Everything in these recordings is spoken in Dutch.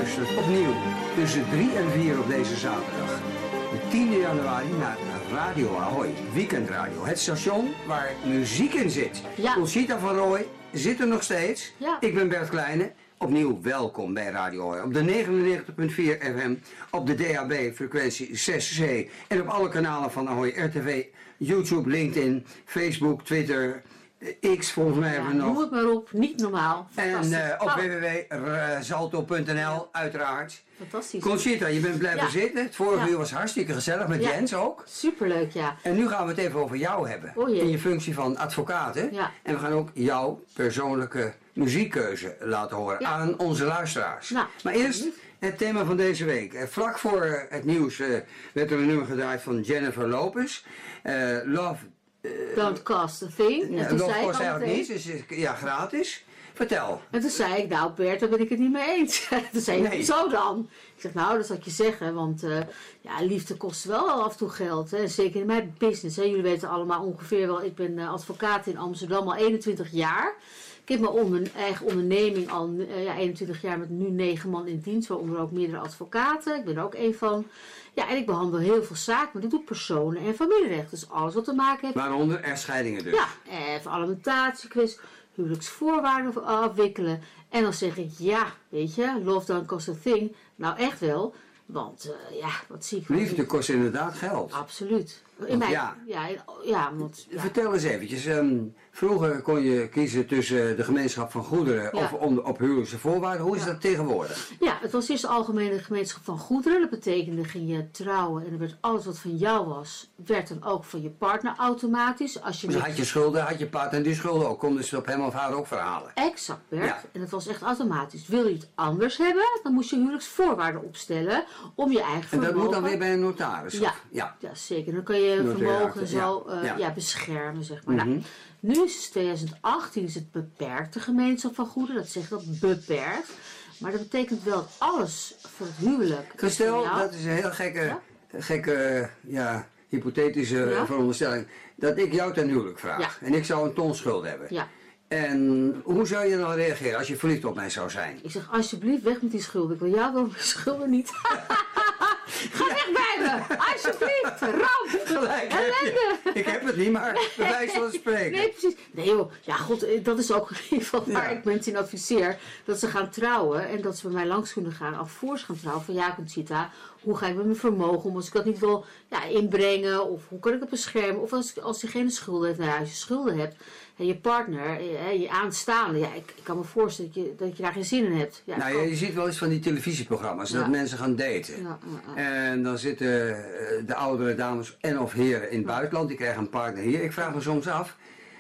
luistert opnieuw tussen 3 en 4 op deze zaterdag. De 10 januari naar Radio Ahoy, Weekendradio. Het station waar muziek in zit. Ja. Conchita van Rooij zit er nog steeds. Ja. Ik ben Bert Kleine. Opnieuw welkom bij Radio Ahoy. Op de 99.4 FM, op de DAB frequentie 6C en op alle kanalen van Ahoy, RTV, YouTube, LinkedIn, Facebook, Twitter, X volgens mij hebben we nog. Noem het maar op, niet normaal. En op www.salto.nl uiteraard. Fantastisch. Conchita, je bent blijven zitten. Het vorige Ja. uur was hartstikke gezellig met Jens ook. Superleuk, ja. En nu gaan we het even over jou hebben. Oh jee. In je functie van advocaat. Hè? Ja. En we gaan ook jouw persoonlijke muziekkeuze laten horen aan onze luisteraars. Nou, maar eerst het thema van deze week. Vlak voor het nieuws werd er een nummer gedraaid van Jennifer Lopez. Love Don't cost a thing. En toen Love zei ik kost eigenlijk altijd, niets, dus ja, gratis. Vertel. en toen zei ik, nou Bert, daar ben ik het niet mee eens. Toen zei hij, Nee. zo dan? Ik zeg, nou, dat zal ik je zeggen, want ja, liefde kost wel af en toe geld. Hè. Zeker in mijn business. Hè. Jullie weten allemaal ongeveer wel, ik ben advocaat in Amsterdam al 21 jaar. Ik heb mijn eigen onderneming al 21 jaar met nu 9 man in dienst, waaronder ook meerdere advocaten. Ik ben er ook één van. Ja, en ik behandel heel veel zaken, maar ik doe personen- en familierecht. Dus alles wat te maken heeft. Waaronder echtscheidingen dus. Ja, even alimentatie, huwelijksvoorwaarden afwikkelen. En dan zeg ik, ja, weet je, love don't cost a thing. Nou, echt wel. Want, ja, wat zie ik gewoon Liefde niet. kost inderdaad geld. Absoluut. Ja. Want... Ja. Vertel eens eventjes. Vroeger kon je kiezen tussen de gemeenschap van goederen Ja. of op huwelijkse voorwaarden. Hoe is dat tegenwoordig? Ja, het was eerst de algemene gemeenschap van goederen. Dat betekende, ging je trouwen en dan werd alles wat van jou was, werd dan ook van je partner automatisch. Als je Dus met- had je schulden, had je partner die schulden ook. Konden ze op hem of haar ook verhalen? Exact, Bert. Ja. En dat was echt automatisch. Wil je het anders hebben, dan moest je huwelijksvoorwaarden opstellen om je eigen En vermogen... dat moet dan weer bij een notaris? Ja, of? Ja. ja, zeker. Dan kan je vermogen zo ja. beschermen, zeg maar. Mhm. Nou, nu is het 2018, is het beperkte gemeenschap van goederen. Dat zegt dat beperkt. Maar dat betekent wel dat alles voor het huwelijk... is Stel, van jou. dat is een heel gekke hypothetische veronderstelling. Dat ik jou ten huwelijk vraag. Ja. En ik zou een ton schuld hebben. Ja. En hoe zou je dan reageren als je verliefd op mij zou zijn? Ik zeg, alsjeblieft, weg met die schulden. Ik wil jou wel, mijn schulden niet. Ga weg bij me! Alsjeblieft! Ramp! Gelijk heb je. Ik heb het niet, maar bij wijze van spreken. Nee, precies. Nee joh, ja god, dat is ook in ieder geval waar ik mensen in adviseer. Dat ze gaan trouwen en dat ze bij mij langs kunnen gaan. Al voor ze gaan trouwen van ja Conchita, hoe ga ik met mijn vermogen om? Als ik dat niet wil inbrengen of hoe kan ik het beschermen? Of als je geen schulden heeft, nou ja, als je schulden hebt en je partner, je aanstaande. Ja, ik kan me voorstellen dat je daar geen zin in hebt. Ja, Nou, je ziet wel eens van die televisieprogramma's dat mensen gaan daten. Ja. En dan zitten de oudere dames en of heren in het buitenland, die krijgen een partner hier. Ik vraag me soms af,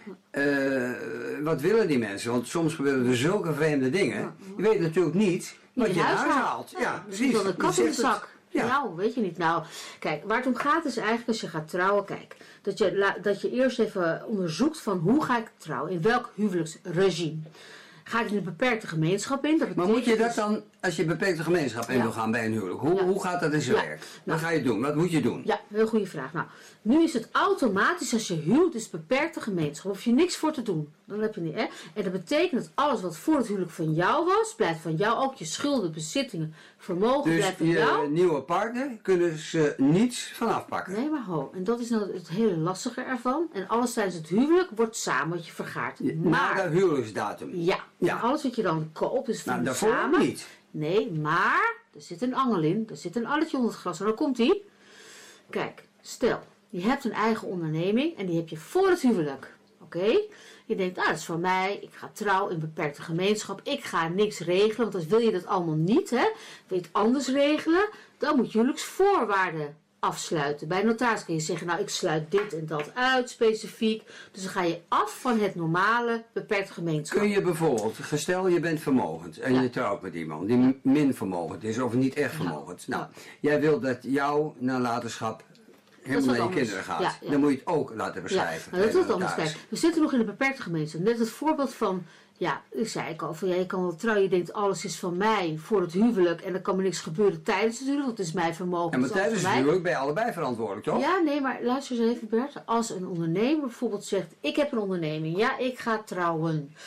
wat willen die mensen? Want soms gebeuren er zulke vreemde dingen. Je weet natuurlijk niet wat je in huis haalt. Ja, precies. Dan een kat in de zak. Ja. Nou, weet je niet. Nou, kijk, waar het om gaat is eigenlijk als je gaat trouwen, kijk, dat je eerst even onderzoekt van hoe ga ik trouwen, in welk huwelijksregime. Ga ik in een beperkte gemeenschap in? Maar moet je dat dan, als je een beperkte gemeenschap in wil gaan bij een huwelijk, hoe gaat dat in zijn werk? Wat ga je doen? Wat moet je doen? Ja, heel goede vraag. Nou, nu is het automatisch als je huwt, dus beperkte gemeenschap, hoef je niks voor te doen. Dan heb je niet, hè? En dat betekent dat alles wat voor het huwelijk van jou was, blijft van jou ook. Je schulden, bezittingen, vermogen Dus blijft van je jou. nieuwe partner kunnen ze niets van afpakken. Nee, maar ho. En dat is nou het hele lastige ervan. En alles tijdens het huwelijk wordt samen wat je vergaart. Na de huwelijksdatum. Ja. Ja. En alles wat je dan koopt is van Nou, daarvoor samen. niet. Nee, maar er zit een angel in. Er zit een alletje onder het gras. En dan komt die. Kijk, stel, je hebt een eigen onderneming en die heb je voor het huwelijk. Oké? Je denkt, dat is van mij. Ik ga trouwen in beperkte gemeenschap. Ik ga niks regelen, want als wil je dat allemaal niet, hè? Wil je het anders regelen? Dan moet je huwelijksvoorwaarden afsluiten. Bij een notaris kun je zeggen, nou ik sluit dit en dat uit specifiek. Dus dan ga je af van het normale beperkte gemeenschap. Kun je bijvoorbeeld, gestel je bent vermogend en je trouwt met iemand die min vermogend is of niet echt vermogend. Nou, jij wilt dat jouw nalatenschap helemaal naar je anders. kinderen gaat. Ja, ja. Dan moet je het ook laten Ja, beschrijven. nou, dat is wat anders. thuis. Kijk, we zitten nog in de beperkte gemeenschap. Net het voorbeeld van, ja, ik zei ik al, van, ja, je kan wel trouwen, je denkt alles is van mij voor het huwelijk en er kan me niks gebeuren tijdens het huwelijk, want het is mijn vermogen. En maar het is alles tijdens van het mij. huwelijk ben je allebei verantwoordelijk, toch? Ja, nee, maar luister eens even Bert. Als een ondernemer bijvoorbeeld zegt, ik heb een onderneming, ja, ik ga trouwen.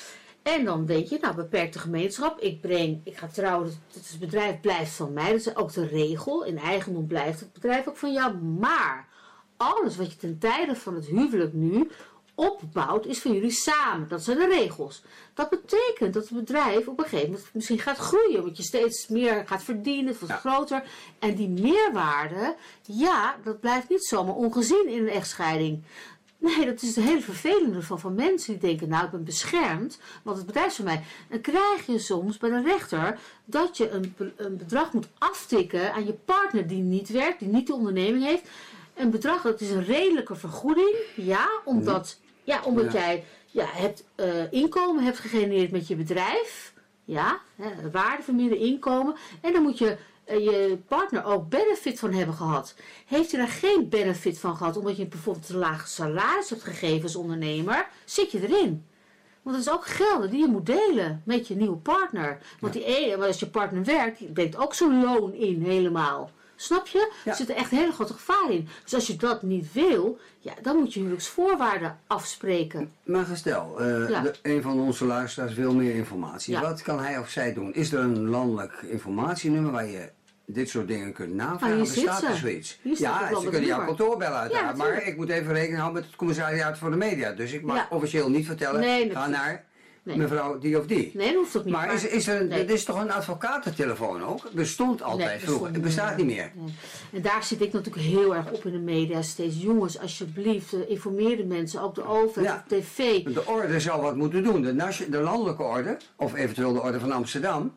En dan denk je, nou, beperkte gemeenschap. Ik ga trouwen, het bedrijf blijft van mij. Dat is ook de regel. In eigendom blijft het bedrijf ook van jou. Maar alles wat je ten tijde van het huwelijk nu opbouwt, is van jullie samen. Dat zijn de regels. Dat betekent dat het bedrijf op een gegeven moment misschien gaat groeien. Want je steeds meer gaat verdienen, het wordt groter. En die meerwaarde, ja, dat blijft niet zomaar ongezien in een echtscheiding. Nee, dat is het hele vervelende van mensen die denken, nou, ik ben beschermd, want het bedrijf is van mij. Dan krijg je soms bij de rechter dat je een bedrag moet aftikken aan je partner die niet werkt, die niet de onderneming heeft. Een bedrag, dat is een redelijke vergoeding, ja, omdat jij hebt inkomen hebt gegenereerd met je bedrijf, ja, waarde van minder inkomen, en dan moet je partner ook benefit van hebben gehad. Heeft hij daar geen benefit van gehad omdat je bijvoorbeeld een laag salaris hebt gegeven als ondernemer, zit je erin. Want dat is ook gelden die je moet delen met je nieuwe partner. Want als je partner werkt, die brengt ook zo'n loon in helemaal. Snap je? Er zit er echt een hele grote gevaar in. Dus als je dat niet wil, ja, dan moet je huwelijksvoorwaarden afspreken. Maar stel, een van onze luisteraars wil meer informatie. Ja. Wat kan hij of zij doen? Is er een landelijk informatienummer waar je dit soort dingen kunt navragen? Bestaat er zoiets? Ja, ze kunnen jouw kantoor bellen uiteraard. Ja, maar ik moet even rekening houden met het commissariaat voor de media. Dus ik mag officieel niet vertellen, ga naar mevrouw die of die. Nee, dat hoeft toch niet. Maar dit is toch een advocatentelefoon ook? Bestond altijd vroeger. Het bestaat niet meer. Nee. En daar zit ik natuurlijk heel erg op in de media steeds. Jongens, alsjeblieft, informeer de mensen, ook de overheid, op tv. De orde zou wat moeten doen. De landelijke orde, of eventueel de orde van Amsterdam.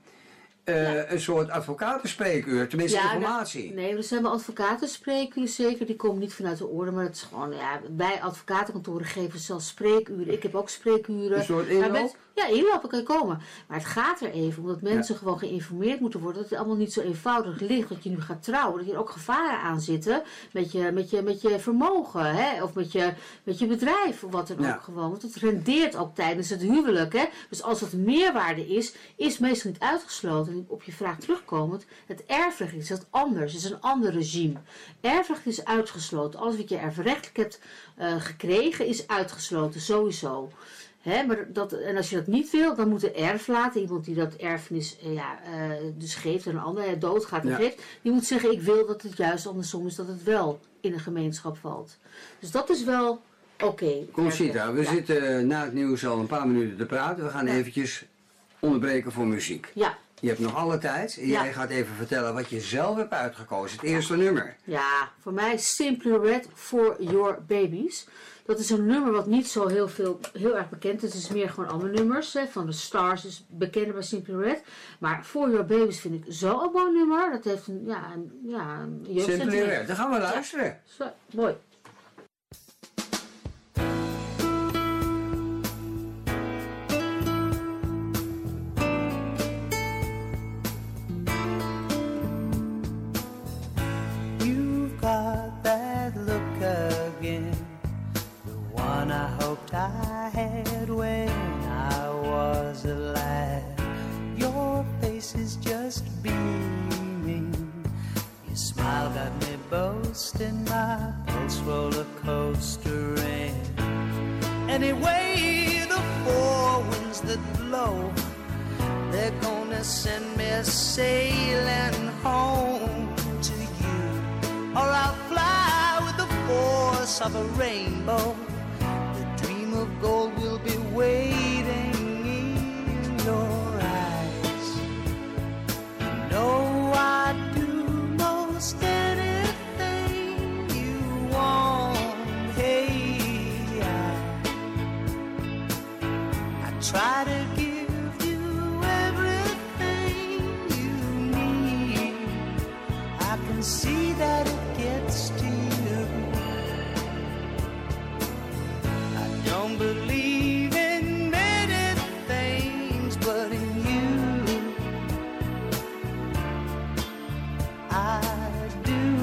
Een soort advocatenspreekuur, tenminste informatie. Nee, er zijn wel advocatenspreekuren zeker, die komen niet vanuit de orde, maar het is gewoon, wij advocatenkantoren geven zelfs spreekuren. Ik heb ook spreekuren. Een soort inloop? Ja, inlopen kan je komen. Maar het gaat er even om dat mensen gewoon geïnformeerd moeten worden. Dat het allemaal niet zo eenvoudig ligt dat je nu gaat trouwen. Dat hier ook gevaren aan zitten met je vermogen. Hè? Of met je bedrijf. Of wat dan ook gewoon. Want het rendeert ook tijdens het huwelijk. Hè? Dus als het meerwaarde is meestal niet uitgesloten. En op je vraag terugkomend. Het erfrecht is dat anders. Het is een ander regime. Erfrecht is uitgesloten. Alles wat je erfrechtelijk hebt gekregen is uitgesloten. Sowieso. En als je dat niet wil, dan moet de erflater, iemand die dat erfenis dus geeft en een ander doodgaat en geeft, die moet zeggen, ik wil dat het juist andersom is, dat het wel in een gemeenschap valt. Dus dat is wel oké. Conchita, we zitten na het nieuws al een paar minuten te praten. We gaan eventjes onderbreken voor muziek. Ja. Je hebt nog alle tijd. En jij gaat even vertellen wat je zelf hebt uitgekozen. Het eerste nummer. Ja, voor mij Simply Red For Your Babies. Dat is een nummer wat niet zo heel erg bekend is. Het is meer gewoon andere nummers. Van de Stars is bekender bij Simply Red. Maar For Your Babies vind ik zo'n mooi nummer. Dat heeft een Simply Red, dan gaan we luisteren. Ja, zo, mooi. I had when I was alive. Your face is just beaming. Your smile got me boasting, my pulse roller coastering. Anyway, the four winds that blow, they're gonna send me sailing home to you. Or I'll fly with the force of a rainbow. Of gold will be waiting in your eyes. You know I'd do most anything you want. Hey, I try to give you everything you need. I can see that it gets to you. Don't believe in many things, but in you I do.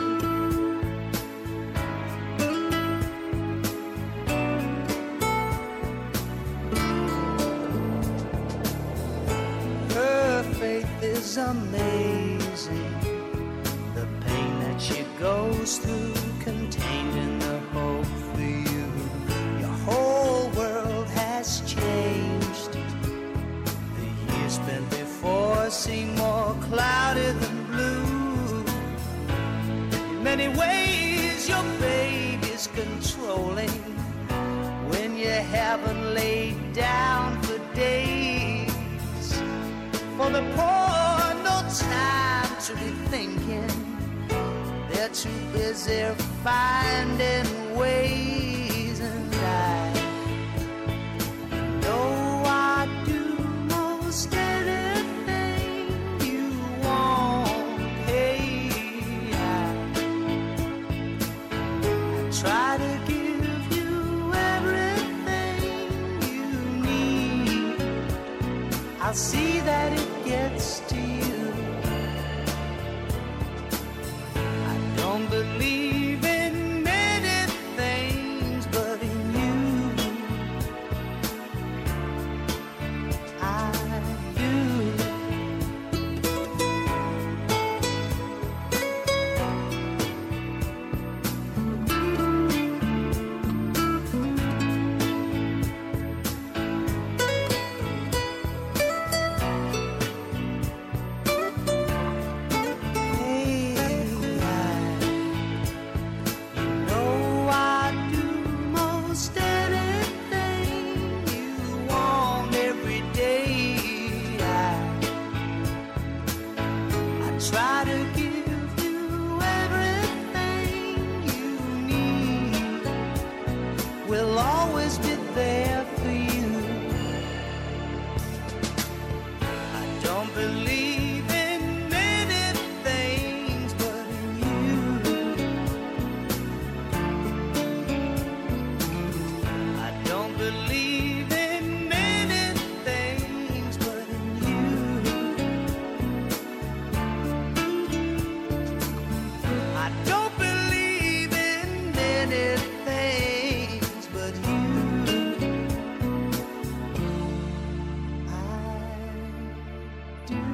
Her faith is amazing. The pain that she goes through, contained in the hope for you. Whole world has changed. many ways your baby's controlling when you haven't laid down for days. For the poor, no time to be thinking. They're too busy finding ways, and I know I do most anything you want. Hey, I try to give you everything you need. I'll see that it gets to you. I don't believe in many things, but in you I do. Try to give you everything you need. We'll always be there for you. I don't believe in many things, but in you. I don't believe in many things, but in you. I don't believe in many things, but you. I do.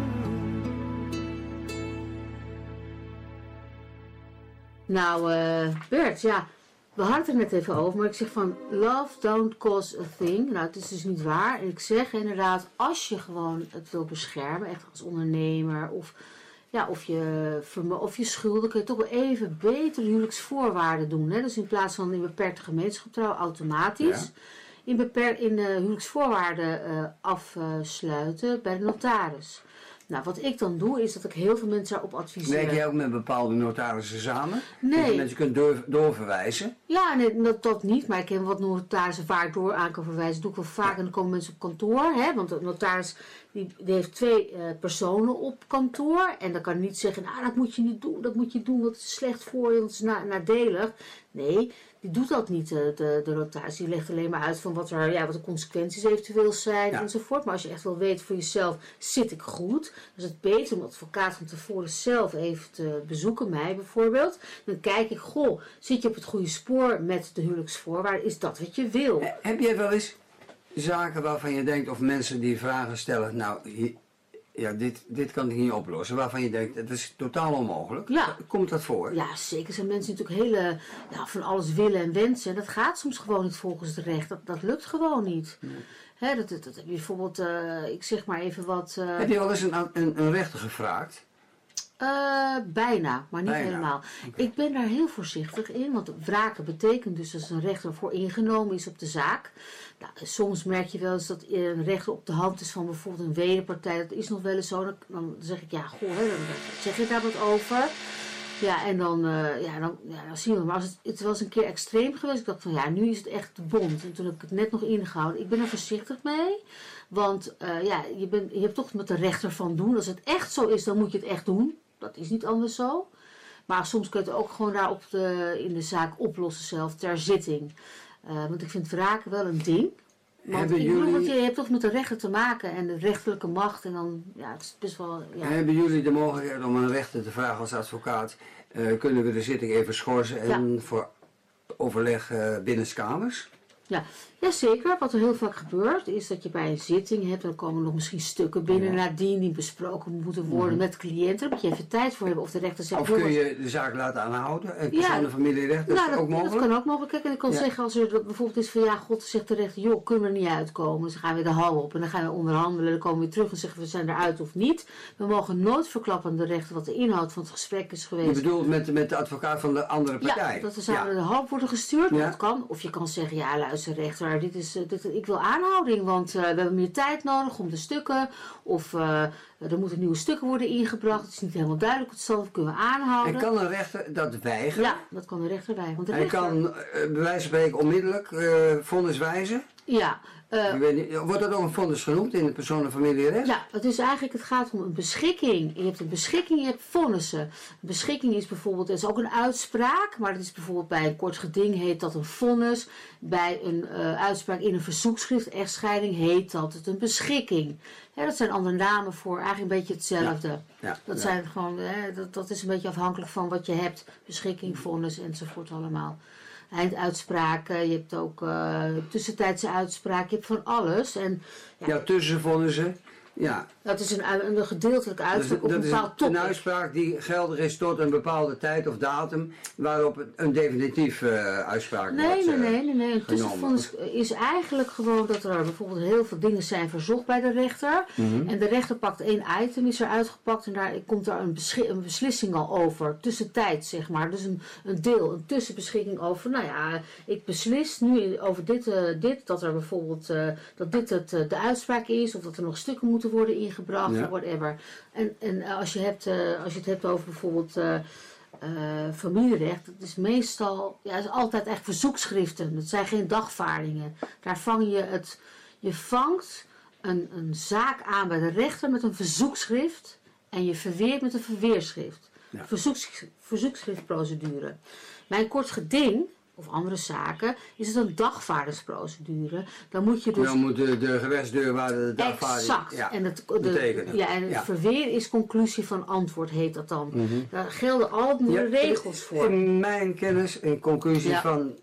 Nou, Bert, ja, we hadden het er net even over, maar ik zeg van love don't cause a thing. Nou, het is dus niet waar. En ik zeg inderdaad, als je gewoon het wil beschermen, echt als ondernemer of je schulden, kun je toch wel even beter huwelijksvoorwaarden doen. Hè? Dus in plaats van in beperkte gemeenschap trouwen, automatisch in de huwelijksvoorwaarden afsluiten bij de notaris. Nou, wat ik dan doe, is dat ik heel veel mensen daarop adviseer. Werk jij ook met bepaalde notarissen samen? Nee. Dat je mensen kunt doorverwijzen? Ja, nee, dat niet. Maar ik heb wat notarissen waar ik door aan kan verwijzen. Dat doe ik wel vaak en dan komen mensen op kantoor. Hè? Want de notaris die heeft 2 personen op kantoor. En dan kan hij niet zeggen, nou, dat moet je niet doen. Dat moet je doen, want het is slecht voor je, want het is nadelig. Nee, die doet dat niet, de notaris. Die legt alleen maar uit van wat de consequenties eventueel zijn enzovoort. Maar als je echt wil weten voor jezelf, zit ik goed? Dan is het beter om de advocaat van tevoren zelf even te bezoeken, mij bijvoorbeeld. Dan kijk ik, zit je op het goede spoor met de huwelijksvoorwaarden? Is dat wat je wil? Heb jij wel eens zaken waarvan je denkt, of mensen die vragen stellen, nou, dit kan ik niet oplossen, waarvan je denkt, het is totaal onmogelijk? Ja. Komt dat voor? Ja, zeker. Er zijn mensen die natuurlijk van alles willen en wensen. En dat gaat soms gewoon niet volgens het recht. Dat lukt gewoon niet. Nee. Hè, dat heb je bijvoorbeeld, ik zeg maar even wat... Heb je wel eens een rechter gevraagd? Bijna, maar niet helemaal. Okay. Ik ben daar heel voorzichtig in, want wraken betekent dus dat een rechter voor ingenomen is op de zaak. Nou, soms merk je wel eens dat een rechter op de hand is van bijvoorbeeld een wederpartij. Dat is nog wel eens zo. Dan zeg ik, dan zeg je daar wat over. Ja, en dan zien we. Maar als het was een keer extreem geweest. Ik dacht van, nu is het echt de bond. En toen heb ik het net nog ingehouden. Ik ben er voorzichtig mee. Want je hebt toch met de rechter van doen. Als het echt zo is, dan moet je het echt doen. Dat is niet anders zo. Maar soms kun je het ook gewoon daar in de zaak oplossen zelf, ter zitting. Want ik vind wraken wel een ding. Want je hebt toch met de rechter te maken en de rechterlijke macht. En dan, het is best wel... Ja. Hebben jullie de mogelijkheid om een rechter te vragen als advocaat, kunnen we de zitting even schorsen en voor overleg binnenskamers? Ja, zeker. Wat er heel vaak gebeurt is dat je bij een zitting hebt, dan komen nog misschien stukken binnen nadien die besproken moeten worden met cliënten. Daar moet je even tijd voor hebben of de rechter zegt... Of kun je de zaak laten aanhouden? En persoon- en familierecht, dat is ook mogelijk? Dat kan ook mogelijk. Kijk, en ik kan zeggen als er bijvoorbeeld is van god zegt de rechter, joh, kunnen we er niet uitkomen. Dus dan gaan we de hal op en dan gaan we onderhandelen. Dan komen we weer terug en zeggen we zijn eruit of niet. We mogen nooit verklappen aan de rechter wat de inhoud van het gesprek is geweest. Je bedoelt met de advocaat van de andere partij? Ja, dat er samen de hal worden gestuurd. Dat kan. Of je kan zeggen, ja luister rechter, ik wil aanhouding, want we hebben meer tijd nodig om de stukken. Of er moeten nieuwe stukken worden ingebracht. Het is niet helemaal duidelijk wat het zal, kunnen we aanhouden. En kan een rechter dat weigeren? Ja, dat kan de rechter weigeren. Want de Hij rechter... kan bij wijze van spreken onmiddellijk vonnis wijzen? Ja. Wordt dat ook een vonnis genoemd in de persoon- en familierecht? Ja, het gaat om een beschikking. Je hebt een beschikking, je hebt vonnissen. Een beschikking is bijvoorbeeld, dat is ook een uitspraak, maar het is bijvoorbeeld bij een kort geding heet dat een vonnis. Bij een uitspraak in een verzoekschrift, echtscheiding, heet dat het een beschikking. Dat zijn andere namen voor eigenlijk een beetje hetzelfde. Zijn gewoon, dat is een beetje afhankelijk van wat je hebt. Beschikking, vonnis enzovoort allemaal. Einduitspraken, je hebt ook tussentijdse uitspraken, je hebt van alles. En, tussenvonnissen. Ja. Dat is een gedeeltelijke uitspraak op een bepaald topic. Dat is een uitspraak die geldig is tot een bepaalde tijd of datum waarop een definitief uitspraak wordt Nee. Een tussenvonnis is eigenlijk gewoon dat er bijvoorbeeld heel veel dingen zijn verzocht bij de rechter. En de rechter pakt één item, is er uitgepakt en daar komt er een beslissing al over. Tussentijd, zeg maar. Dus een deel, een tussenbeschikking over. Nou ja, ik beslis nu over dit dat er bijvoorbeeld dat dit de uitspraak is of dat er nog stukken moeten worden ingebracht of whatever. En als je het hebt over bijvoorbeeld familierecht, dat is meestal, is altijd echt verzoekschriften. Dat zijn geen dagvaardingen. Daar vang je vangt een zaak aan bij de rechter met een verzoekschrift en je verweert met een verweerschrift. Ja. Verzoekschriftprocedure. Bij een kort geding of andere zaken, is het een dagvaardingsprocedure. Dan moet je dus... Dan moet de gerechtsdeurwaarder de dagvaarding betekenen. Het verweer is conclusie van antwoord, heet dat dan. Daar gelden andere regels voor. In mijn kennis een conclusie van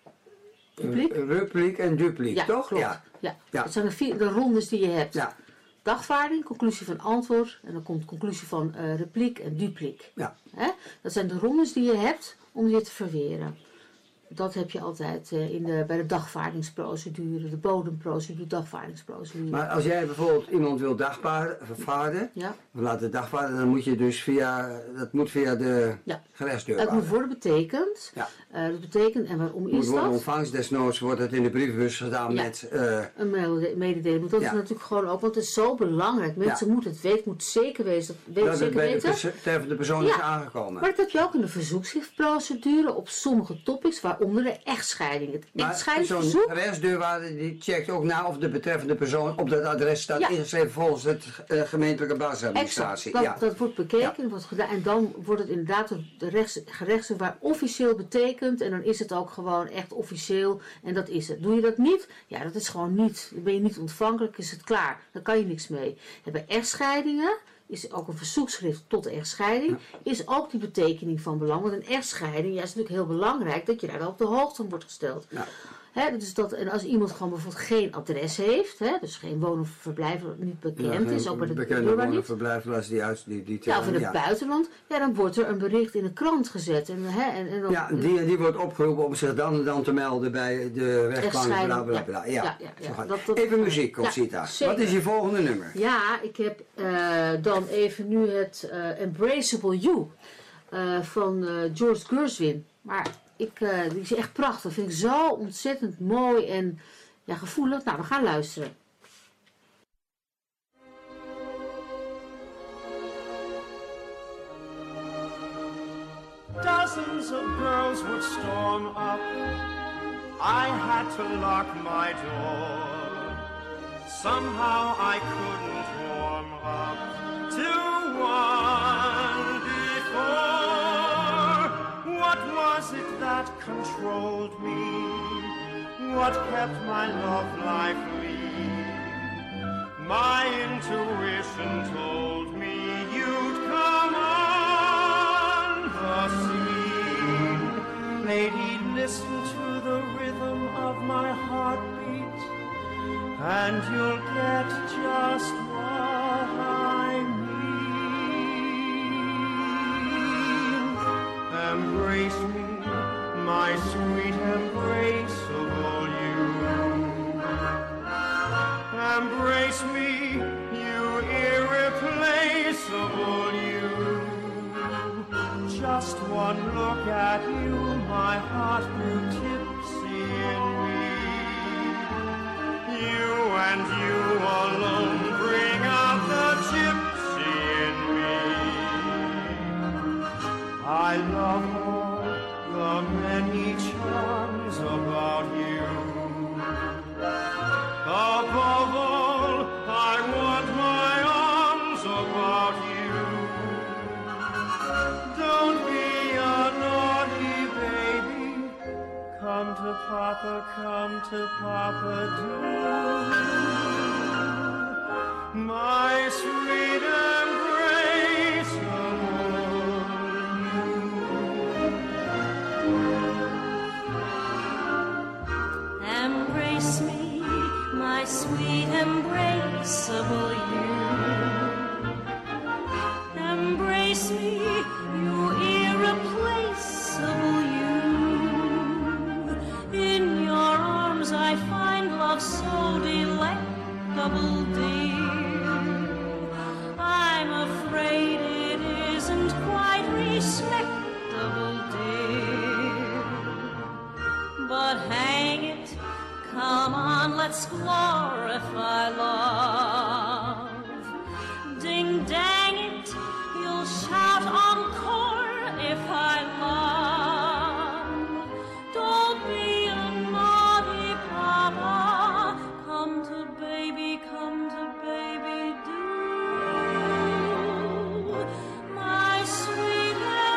repliek en dupliek, toch? Klopt. Ja. Dat zijn de rondes die je hebt. Ja. Dagvaarding, conclusie van antwoord en dan komt conclusie van repliek en dupliek. Ja. Dat zijn de rondes die je hebt om je te verweren. Dat heb je altijd bij de dagvaardingsprocedure, de bodemprocedure, dagvaardingsprocedure. Maar als jij bijvoorbeeld iemand wil dagvaarden, of laten dagvaarden, dan moet je dus via de gerechtsdeurwaarder. Het moet worden betekend. Ja. Dat betekent, en waarom is dat? Moet worden ontvangst, desnoods wordt het in de brievenbus gedaan met... een mededeling. Maar dat is natuurlijk gewoon ook, want het is zo belangrijk. Mensen moeten het weten, moet zeker weten. Dat het bij de persoon is aangekomen. Maar dat heb je ook in de verzoekschriftprocedure op sommige topics, waaronder de echtscheiding. Het echtscheidingsverzoek. Zo'n gerechtsdeurwaarder die checkt ook na of de betreffende persoon op dat adres staat ingeschreven volgens het gemeentelijke basisadministratie. Exact, dat wordt bekeken wordt gedaan, en dan wordt het inderdaad de gerechtsdeurwaarder officieel betekend en dan is het ook gewoon echt officieel en dat is het. Doe je dat niet? Ja, dat is gewoon niet. Dan ben je niet ontvankelijk, is het klaar. Dan kan je niks mee. En bij echtscheidingen is ook een verzoekschrift tot de echtscheiding, is ook die betekening van belang. Want een echtscheiding is natuurlijk heel belangrijk dat je daar op de hoogte van wordt gesteld. Ja. Dus en als iemand gewoon bijvoorbeeld geen adres heeft, dus geen woon- of verblijf niet bekend is, ook bij de bekende woon- of verblijfplaats die of in het buitenland, dan wordt er een bericht in de krant gezet. En dan, die wordt opgeroepen om zich dan te melden bij de rechtbank. Blablabla. Even muziek, Conchita. Wat is je volgende nummer? Ja, ik heb dan even nu het Embraceable You van George Gershwin. Maar die is echt prachtig. Vind ik zo ontzettend mooi en gevoelig. Nou, we gaan luisteren. Dozens of girls would storm up. I had to lock my door. Somehow I couldn't warm up to one before. What was it that controlled me? What kept my love lively? My intuition told me you'd come on the scene. lady, listen to the rhythm of my heartbeat, and you'll get just what I mean. Embrace me, my sweet embraceable you. Embrace me, you irreplaceable you. Just one look at you, my heart grew tipsy in me. You and you alone bring out the gypsy in me. I love all the many charms about you. Above all, I want my arms about you. Don't be a naughty baby. Come to Papa, do. My sweet Embrace me, my sweet embraceable you. Embrace me, you irreplaceable you. In your arms I find love so delectable, dear. I'm afraid it isn't quite respectable, dear. But hang it, come on, let's glorify love. Ding dang it, you'll shout encore if I love. Don't be a naughty papa, come to baby do. My sweet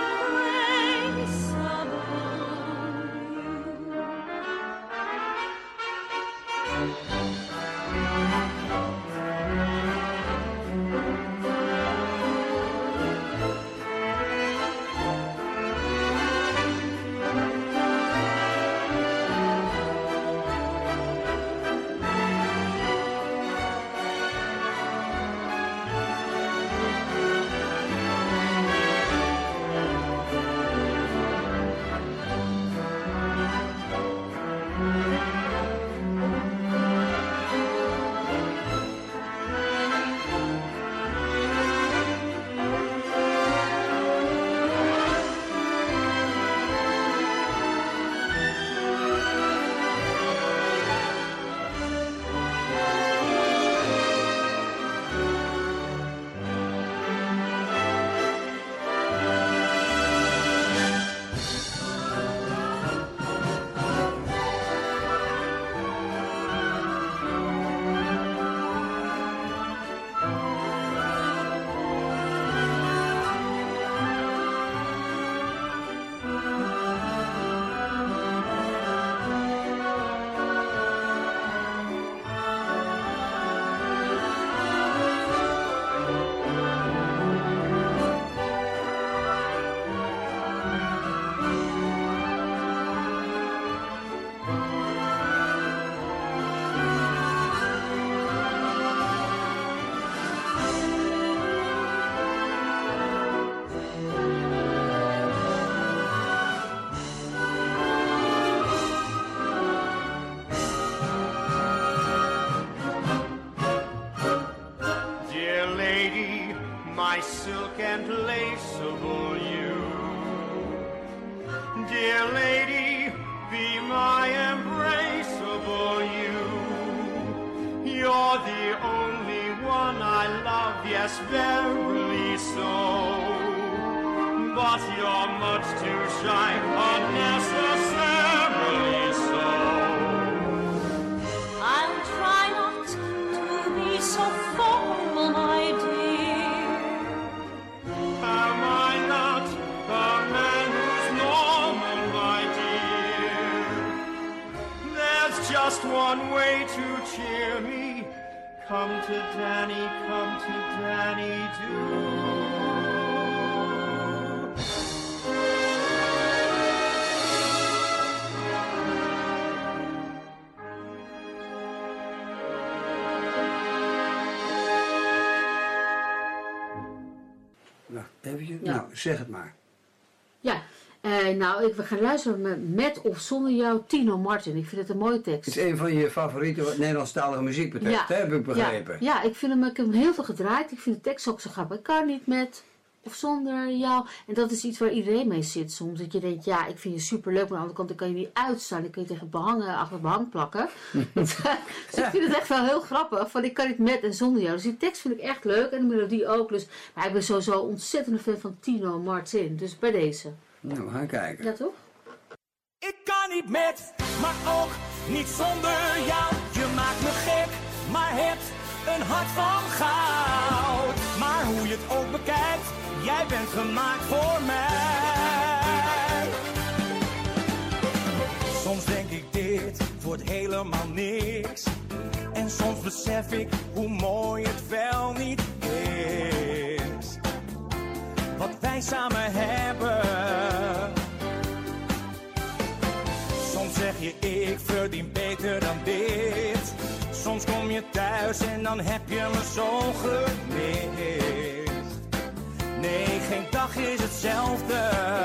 my silk and laceable you. Dear lady, be my embraceable you. You're the only one I love, yes, verily so. But you're much too shy, unnecessarily so. I'll try not to be so formal, my dear. Am I not a man who's normal, my dear? There's just one way to cheer me. Come to Danny do. Wacht eventjes. Ja. Nou, zeg het maar. Ja, we gaan luisteren met of zonder jou, Tino Martin. Ik vind het een mooie tekst. Het is een van je favoriete wat Nederlandstalige muziek betreft, hè, heb ik begrepen. Ja, ik heb hem heel veel gedraaid. Ik vind de tekst ook zo grappig. Ik kan niet met of zonder jou. En dat is iets waar iedereen mee zit soms. Dat je denkt, ja, ik vind je superleuk. Maar aan de andere kant, dan kan je niet uitstaan. Dan kun je tegen achter het behang plakken. Dus ik vind het echt wel heel grappig. Van, ik kan niet met en zonder jou. Dus die tekst vind ik echt leuk. En de melodie ook. Dus, maar ik ben sowieso ontzettend fan van Tino Martin. Dus bij deze. Nou, we gaan kijken. Ja, toch? Ik kan niet met, maar ook niet zonder jou. Je maakt me gek, maar hebt een hart van goud. Maar hoe je het ook bekijkt, jij bent gemaakt voor mij. Soms denk ik dit wordt helemaal niks. En soms besef ik hoe mooi het wel niet is. Wat wij samen hebben. Soms zeg je ik verdien beter dan dit. Soms kom je thuis en dan heb je me zo gemist. Nee, geen dag is hetzelfde.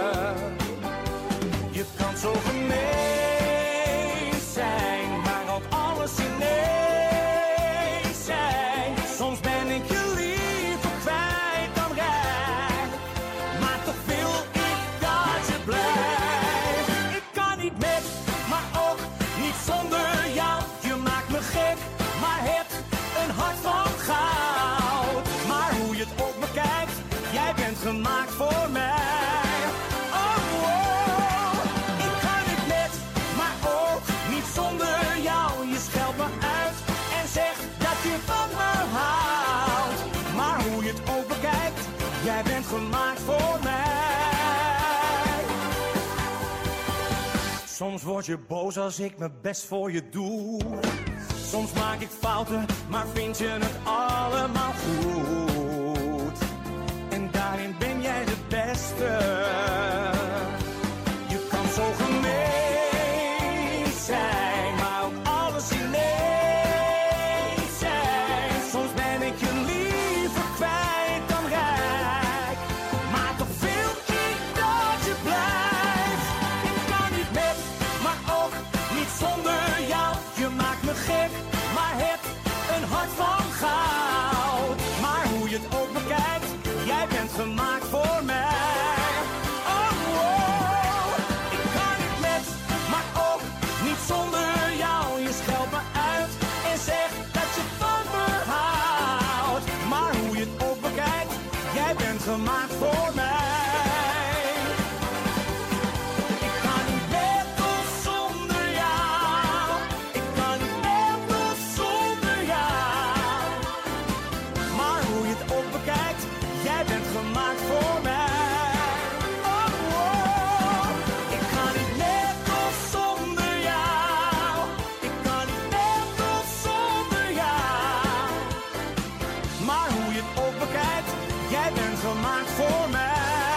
Je kan zo gemeen zijn, maar ook alles ineens zijn. Soms ben ik je liever kwijt dan rijk, maar toch wil ik dat je blijft. Ik kan niet met, maar ook niet zonder jou. Je maakt me gek, maar hebt een hart van goud. Maar hoe je het ook bekijkt, jij bent gemaakt voor mij. Zonder jou, je scheldt me uit en zegt dat je van me houdt. Maar hoe je het ook bekijkt, jij bent gemaakt voor mij. Soms word je boos als ik mijn best voor je doe. Soms maak ik fouten, maar vind je het allemaal goed. En daarin ben jij de beste. Je kan zo gemeen zijn, maar ook alles ineens zijn. Soms ben ik je liever kwijt dan rijk, maar toch wil ik dat je blijft. Ik kan niet met, maar ook niet zonder jou. Je maakt me gek, maar hebt een hart van goud. Maar hoe je het ook bekijkt, jij bent gemaakt voor mij. Zonder jou, je scheldt me uit en zegt dat je van me houdt. Maar hoe je het ook bekijkt, jij bent gemaakt voor mij. Ik kan niet met of zonder jou. Ik kan niet met of zonder jou. Maar hoe je het ook bekijkt, jij bent gemaakt voor mij. Gemaakt voor mij.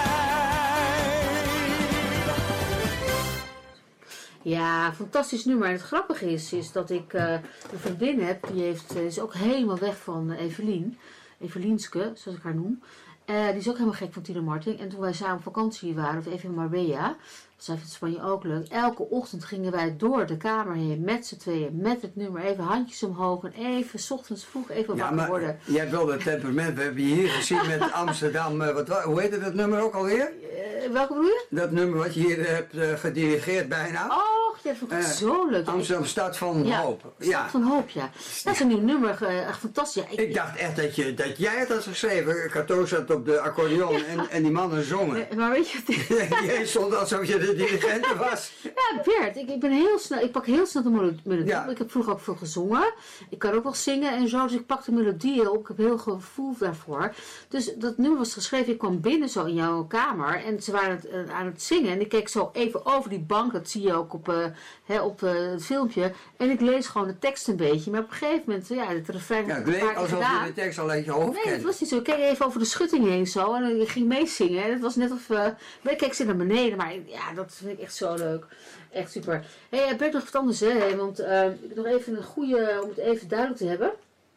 Ja, fantastisch nummer. En het grappige is dat ik een vriendin heb, die is ook helemaal weg van Evelien. Evelienske, zoals ik haar noem. Die is ook helemaal gek van Tino Martin. En toen wij samen op vakantie waren, of even in Marbella, zij vindt Spanje ook leuk. Elke ochtend gingen wij door de kamer heen met z'n tweeën, met het nummer, even handjes omhoog en even 's ochtends vroeg even wakker worden. Jij hebt wel dat temperament. We hebben je hier gezien met Amsterdam. Hoe heette dat nummer ook alweer? Welke bedoel je? Dat nummer wat je hier hebt gedirigeerd bijna. Oh, ja, dat vond ik zo leuk. Amsterdam Stad van Hoop. Stad van Hoop, ja. Dat is een nieuw nummer, echt fantastisch. Ja, ik dacht echt dat jij het had geschreven. Cato zat op de accordeon en die mannen zongen. Maar weet je wat? Jij stond alsof je de dirigente was. Ja, Bert, ik ben heel snel, ik pak heel snel de melodie Ja. op. Ik heb vroeger ook veel gezongen. Ik kan ook wel zingen en zo, dus ik pak de melodieën op. Ik heb heel gevoel daarvoor. Dus dat nummer was geschreven, ik kwam binnen zo in jouw kamer en ze waren aan het zingen. En ik keek zo even over die bank, dat zie je ook op het filmpje. En ik lees gewoon de tekst een beetje. Maar op een gegeven moment, het refrein Ja, het leek alsof je de tekst al uit je hoofd Nee, kende. dat was niet zo. Ik keek even over de schutting heen zo en ik ging meezingen. En het was net of... ik keek ze naar beneden, maar ja, dat vind ik echt zo leuk. Echt super. Hé, Bert, nog wat anders, hè? Want ik heb nog even een goede, om het even duidelijk te hebben.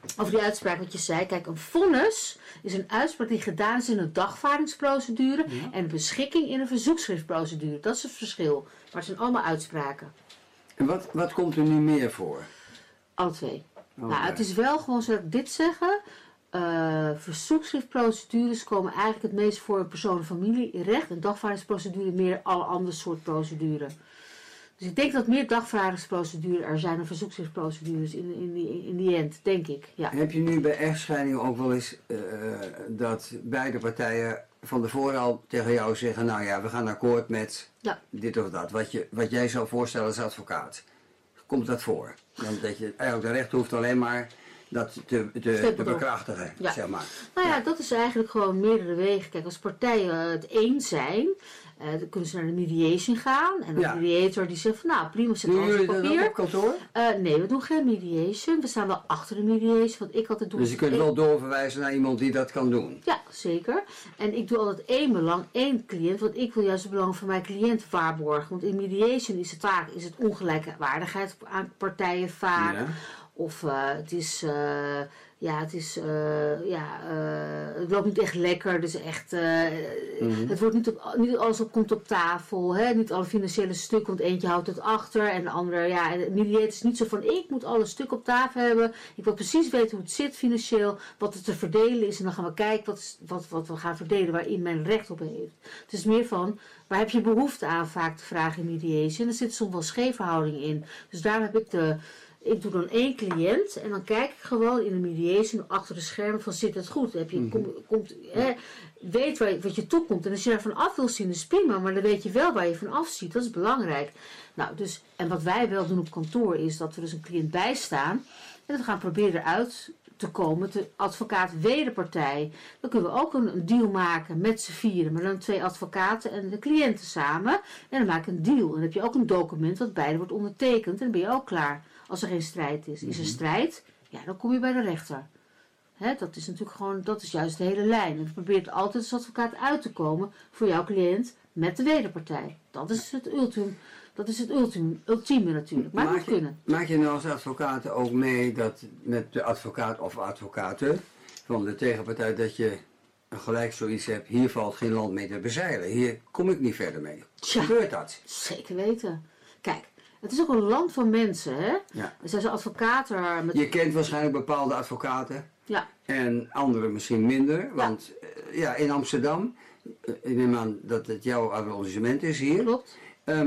over die uitspraak wat je zei. Kijk, een vonnis is een uitspraak die gedaan is in een dagvaardingsprocedure en een beschikking in een verzoekschriftprocedure. Dat is het verschil. Maar het zijn allemaal uitspraken. En wat komt er nu meer voor? Alle twee. Oké. Nou, het is wel gewoon, zou ik dit zeggen, verzoekschriftprocedures komen eigenlijk het meest voor in persoon- en familierecht. En dagvaardingsprocedure meer alle andere soort procedure. Dus ik denk dat meer dagvaardingsprocedures er zijn dan verzoekschriftprocedures in die end, denk ik. Ja. Heb je nu bij echtscheiding ook wel eens dat beide partijen van tevoren al tegen jou zeggen, nou ja, we gaan akkoord met dit of dat, wat jij zou voorstellen als advocaat? Komt dat voor? Dan dat je eigenlijk de rechter hoeft alleen maar dat te bekrachtigen, zeg maar. Nou ja, dat is eigenlijk gewoon meerdere wegen. Kijk, als partijen het eens zijn, dan kunnen ze naar de mediation gaan. En de mediator die zegt van, nou prima, zet alles op jullie papier. dat ook op kantoor? Nee, we doen geen mediation. We staan wel achter de mediation, wat ik altijd doe. Dus je kunt wel doorverwijzen naar iemand die dat kan doen? Ja, zeker. En ik doe altijd één belang, één cliënt, want ik wil juist het belang van mijn cliënt waarborgen. Want in mediation is het vaak het ongelijke waardigheid aan partijen vaak. Ja. Of het loopt niet echt lekker, dus echt, het wordt niet alles komt op tafel, hè? Niet alle financiële stukken, want eentje houdt het achter en de andere, mediator is niet zo van, ik moet alle stukken op tafel hebben, ik wil precies weten hoe het zit financieel, wat er te verdelen is en dan gaan we kijken wat we gaan verdelen, waarin men recht op heeft. Het is meer van, waar heb je behoefte aan vaak te vragen in mediation, er zit soms wel scheefverhouding in, dus daar heb ik doe dan één cliënt en dan kijk ik gewoon in de mediation achter de schermen van zit het goed. Heb je, weet wat je toekomt. En als je daarvan af wil zien, is prima, maar dan weet je wel waar je van af ziet. Dat is belangrijk. Nou, dus, en wat wij wel doen op kantoor is dat we dus een cliënt bijstaan en dat we gaan proberen eruit te komen met de advocaat-wederpartij. Dan kunnen we ook een deal maken met z'n vieren, maar dan 2 advocaten en de cliënten samen. En dan maak ik een deal. En dan heb je ook een document wat beide wordt ondertekend en dan ben je ook klaar. Als er geen strijd is. Is er strijd, dan kom je bij de rechter. Dat is natuurlijk gewoon, dat is juist de hele lijn. En je probeert altijd als advocaat uit te komen voor jouw cliënt met de wederpartij. Dat is het ultieme natuurlijk. Maar het moet kunnen. Maak je nou als advocaat ook mee dat met de advocaat of advocaten van de tegenpartij dat je gelijk zoiets hebt, hier valt geen land mee te bezeilen. Hier kom ik niet verder mee. Gebeurt dat? Zeker weten. Kijk. Het is ook een land van mensen, hè? Ja. Er zijn ze advocaten met... Je kent waarschijnlijk bepaalde advocaten. Ja. En anderen misschien minder. Want in Amsterdam, ik neem aan dat het jouw arrondissement is hier. Klopt.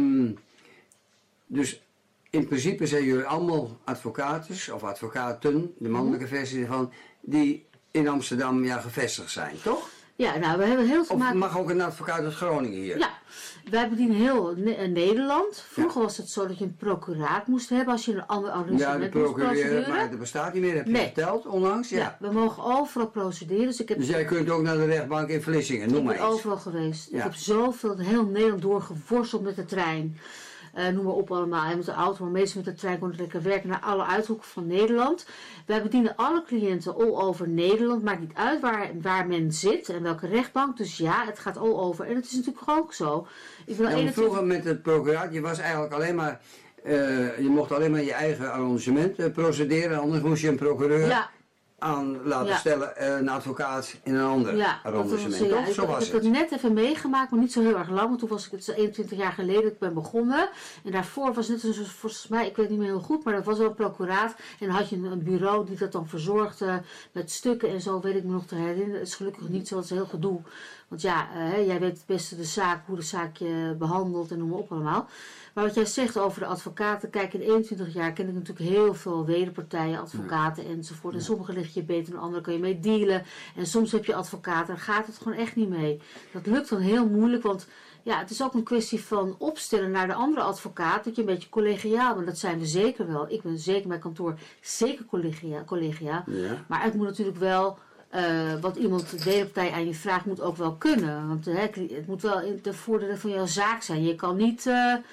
Dus in principe zijn jullie allemaal advocaten, of advocaten, de mannelijke versie ervan, die in Amsterdam gevestigd zijn, toch? Ja, nou, we hebben heel veel Of mag ook een advocaat uit Groningen hier? Ja, wij bedienen heel Nederland. Vroeger was het zo dat je een procuraat moest hebben als je een ander arrondissement moest procederen. Maar dat bestaat niet meer, heb je verteld onlangs? Ja, we mogen overal procederen. Dus jij kunt ook naar de rechtbank in Vlissingen, noem maar iets. Ik ben overal geweest. Ja. Ik heb zoveel, heel Nederland doorgeworsteld met de trein. Noem maar op allemaal. En met de auto, maar meestal met de trein kon ik lekker werken naar alle uithoeken van Nederland. Wij bedienen alle cliënten all over Nederland. Maakt niet uit waar men zit en welke rechtbank. Dus ja, het gaat all over. En het is natuurlijk gewoon ook zo. Vroeger met het procuraat, je was eigenlijk alleen maar, je mocht alleen maar je eigen arrondissement procederen. Anders moest je een procureur aan laten stellen, een advocaat in een ander arrondissement. Toch? Zo was ik heb het net even meegemaakt, maar niet zo heel erg lang. Want toen was ik het 21 jaar geleden dat ik ben begonnen. En daarvoor was het net zoals volgens mij, ik weet niet meer heel goed, maar dat was wel een procuraat. En dan had je een bureau die dat dan verzorgde met stukken en zo, weet ik me nog te herinneren. Het is gelukkig niet zo, dat is heel gedoe. Want jij weet het beste de zaak, hoe de zaak je behandelt en noem maar op allemaal. Maar wat jij zegt over de advocaten, kijk, in 21 jaar ken ik natuurlijk heel veel wederpartijen, advocaten enzovoort. En sommige lig je beter dan andere, kan je mee dealen. En soms heb je advocaten, daar gaat het gewoon echt niet mee. Dat lukt dan heel moeilijk, want het is ook een kwestie van opstellen naar de andere advocaat, dat je een beetje collegiaal bent. Dat zijn we zeker wel. Ik ben zeker bij kantoor zeker collegiaal. Ja. Maar het moet natuurlijk wel... wat iemand de wederpartij aan je vraagt moet ook wel kunnen. Want het moet wel in de voordelen van jouw zaak zijn. Je kan niet...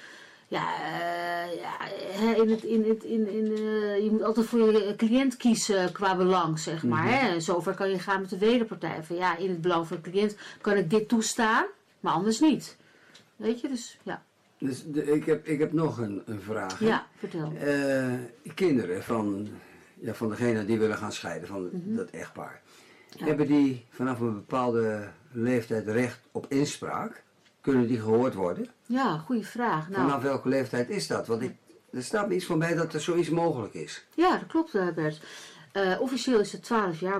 je moet altijd voor je cliënt kiezen qua belang, zeg maar. Hè? Zover kan je gaan met de wederpartij. Van in het belang van de cliënt kan ik dit toestaan, maar anders niet. Weet je, dus ja. Dus ik heb nog een vraag. Ja, vertel. Kinderen van Ja, van degene die willen gaan scheiden, van dat echtpaar. Hebben die vanaf een bepaalde leeftijd recht op inspraak? Kunnen die gehoord worden? Ja, goede vraag. Nou, Vanaf welke leeftijd is dat? Want er staat me iets van bij dat er zoiets mogelijk is. ja, dat klopt, Bert. Officieel is het 12 jaar,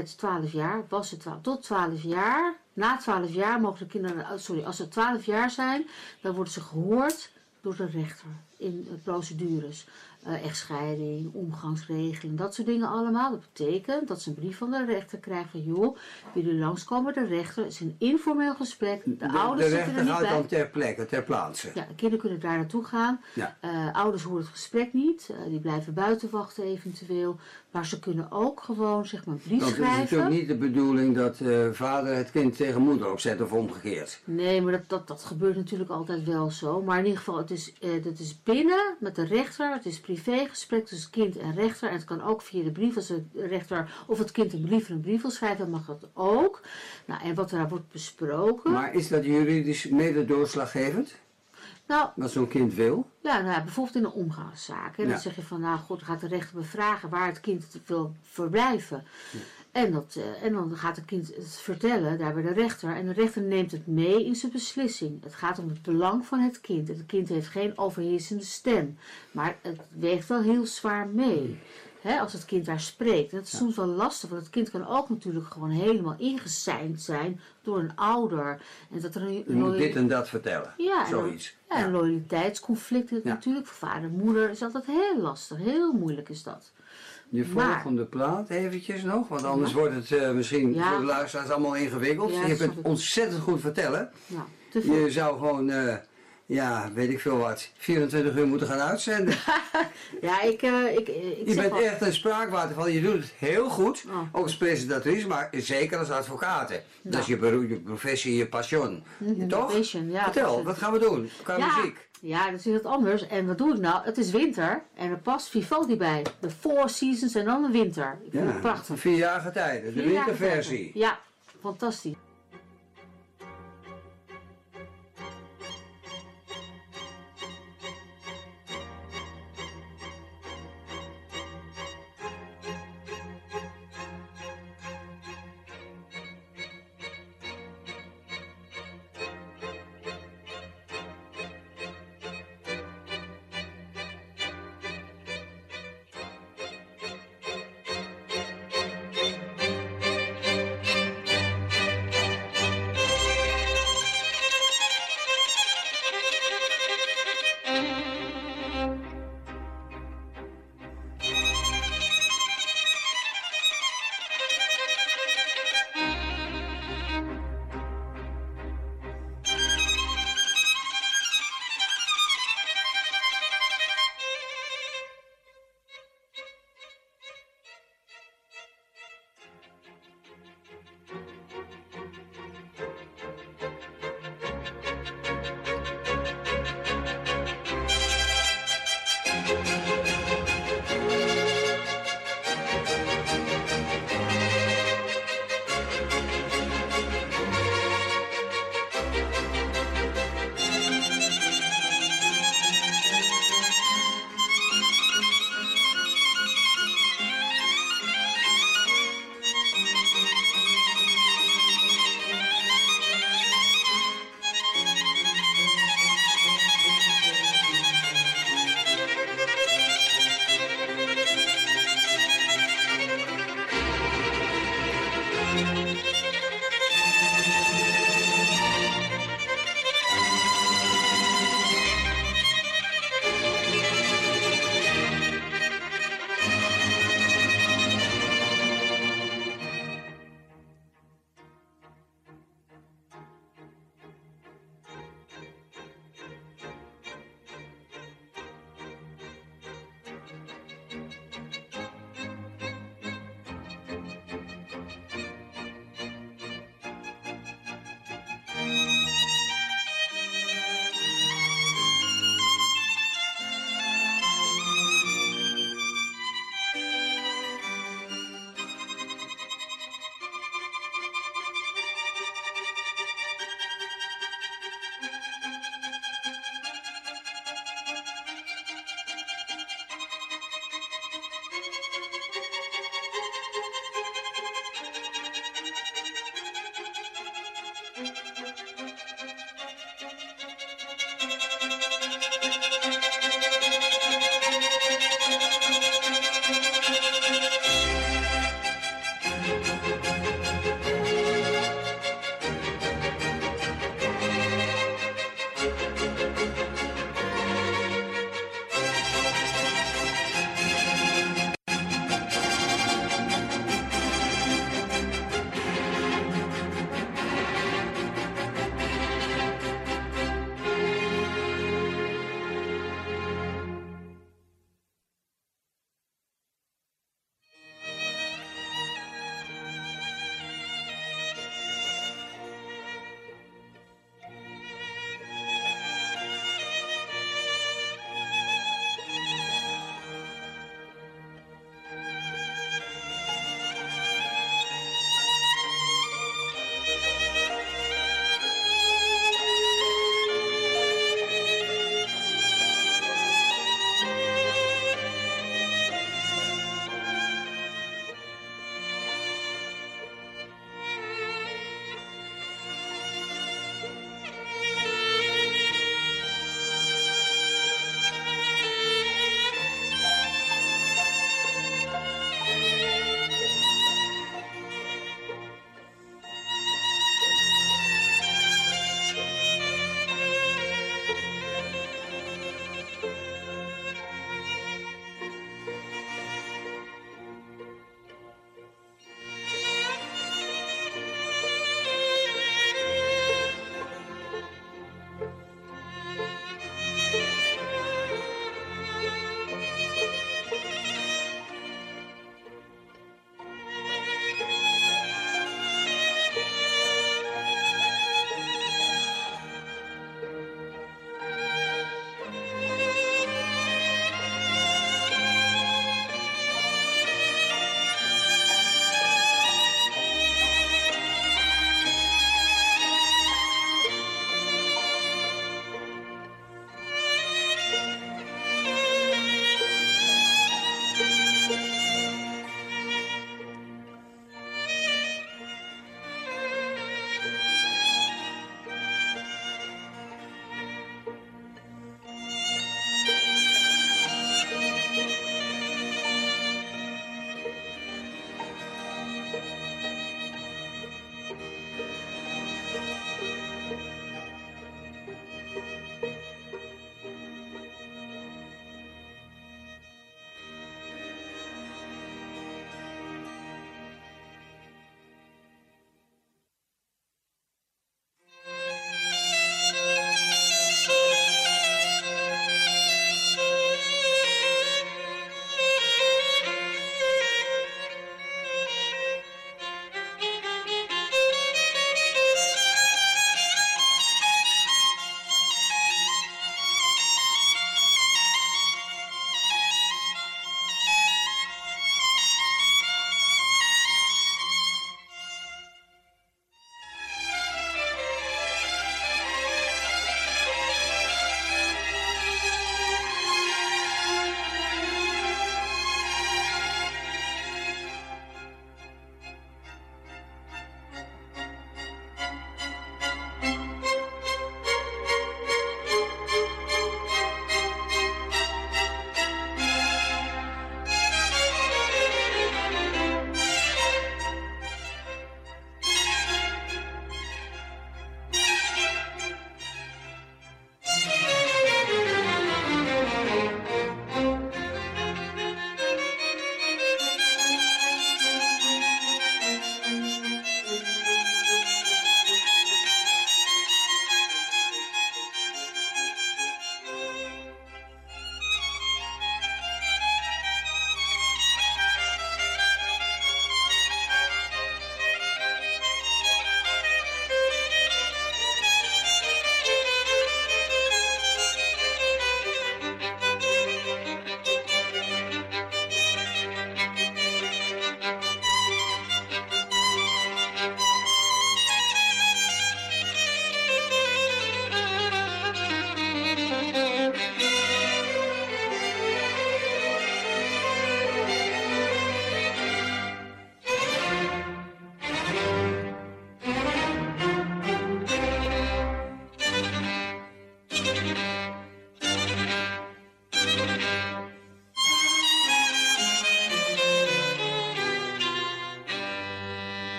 tot 12 jaar. Na 12 jaar mogen de kinderen, als ze 12 jaar zijn, dan worden ze gehoord door de rechter in procedures. Echtscheiding, omgangsregeling, dat soort dingen allemaal. Dat betekent dat ze een brief van de rechter krijgen van joh, willen jullie langskomen? De rechter, het is een informeel gesprek. De ouders de zitten er rechter niet houdt bij. dan ter plekke, ter plaatse. Ja, de kinderen kunnen daar naartoe gaan. Ja. Ouders horen het gesprek niet. Die blijven buiten wachten eventueel. Maar ze kunnen ook gewoon zeg maar een brief Want het is schrijven. natuurlijk niet de bedoeling dat vader het kind tegen moeder opzet of omgekeerd. Nee, maar dat gebeurt natuurlijk altijd wel zo. Maar in ieder geval, het is binnen met de rechter. Het is privégesprek tussen kind en rechter. En het kan ook via de brief als de rechter of het kind een brief wil schrijven, dan mag dat ook. Nou, en wat daar wordt besproken. Maar is dat juridisch mede doorslaggevend? Nou, Wat zo'n kind wil? ja, nou ja, bijvoorbeeld in een omgangszaak. Hè, Ja. Dan zeg je van, nou goed, dan gaat de rechter bevragen waar het kind wil verblijven. En dan gaat het kind het vertellen daar bij de rechter. En de rechter neemt het mee in zijn beslissing. Het gaat om het belang van het kind. Het kind heeft geen overheersende stem. Maar het weegt wel heel zwaar mee. Hè, als het kind daar spreekt. En dat is soms wel lastig. Want het kind kan ook natuurlijk gewoon helemaal ingeseind zijn door een ouder. En dat er Je moet dit en dat vertellen. ja, Zoiets. Ja, een loyaliteitsconflict natuurlijk. Voor vader en moeder is altijd heel lastig. Heel moeilijk is dat. Je Maar- volgende plaat eventjes nog, want anders wordt het misschien Ja. voor de luisteraars allemaal ingewikkeld. Ja, Je dat kunt snap ik. ontzettend goed vertellen. Ja, te veel. Je zou gewoon, weet ik veel wat, 24 uur moeten gaan uitzenden. Ja, ik Je zeg bent wel- echt een spraakwater van, je doet het heel goed, Oh. ook als presentatrice, maar zeker als advocate. Dat is je professie, je passion. Toch? passion, ja, Vertel, passion. wat gaan we doen qua muziek? Ja, dat is wat anders. En wat doe ik nou? Het is winter en er past Vivaldi bij. De Four Seasons en dan de winter. Ik vind het Ja, prachtig. van 4-jarige tijden, de winterversie. Ja, fantastisch.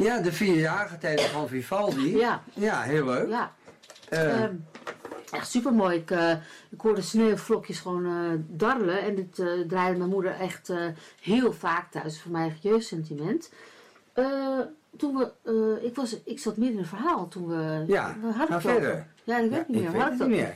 Ja, de 4 jaargetijden van Vivaldi. Ja. Ja, heel leuk. Ja. Eh, Echt super mooi. Ik hoorde sneeuwvlokjes gewoon darrelen. En dit draaide mijn moeder echt heel vaak thuis voor mijn jeugdsentiment. Toen ik zat midden in een verhaal toen we... Ja, we hadden ga het verder. over. Ja, dat weet ik niet meer. Ik weet het niet meer.